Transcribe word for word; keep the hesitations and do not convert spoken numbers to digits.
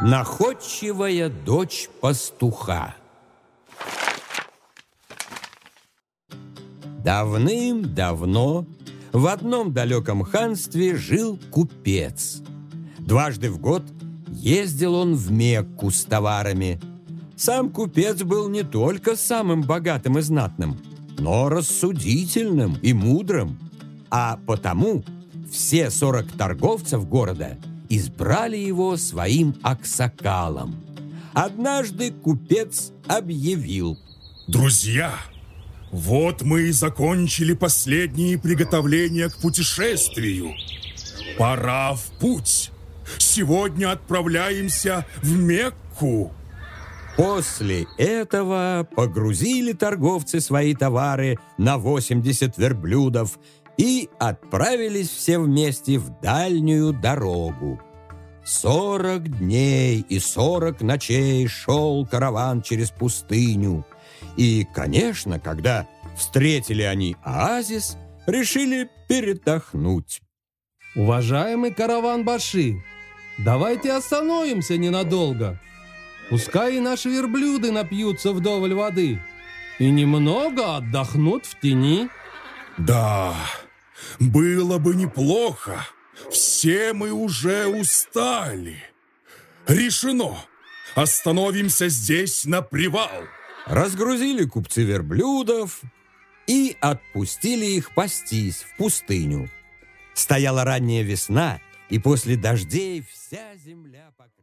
Находчивая дочь пастуха. Давным-давно в одном далеком ханстве жил купец. Дважды в год ездил он в Мекку с товарами. Сам купец был не только самым богатым и знатным, но рассудительным и мудрым, а потому все сорок торговцев города избрали его своим аксакалом. Однажды купец объявил: «Друзья, вот мы и закончили последние приготовления к путешествию. Пора в путь. Сегодня отправляемся в Мекку». После этого погрузили торговцы свои товары на восемьдесят верблюдов и отправились все вместе в дальнюю дорогу. Сорок дней и сорок ночей шел караван через пустыню. И, конечно, когда встретили они оазис, решили передохнуть. Уважаемый караван-баши, давайте остановимся ненадолго. Пускай и наши верблюды напьются вдоволь воды и немного отдохнут в тени. Да, было бы неплохо. Все мы уже устали. Решено. Остановимся здесь на привал. Разгрузили купцы верблюдов и отпустили их пастись в пустыню. Стояла ранняя весна, и после дождей вся земля покрылась.